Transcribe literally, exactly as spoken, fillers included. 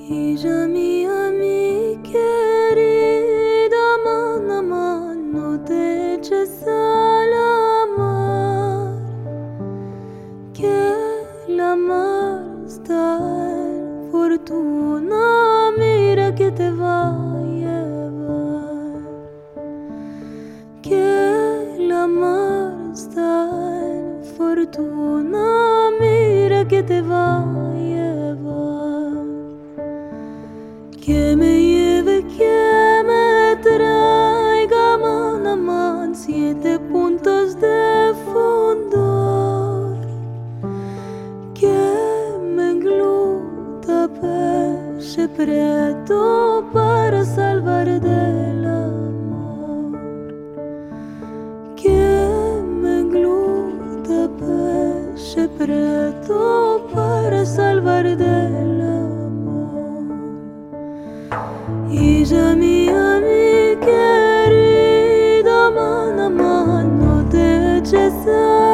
Hija mía, mi querida, aman, aman, no te eches al amar, que la mar está en fortuna, mira que te va a llevar, que la mar está en fortuna, mira que te va a llevar. Que me lleve, que me traiga, aman, aman, siete puntos de fondo, que me engluta peche preto para salvar del amor, que me engluta peche preto para salvar del amor. Hija mía, mi querida, aman, aman, no te eches a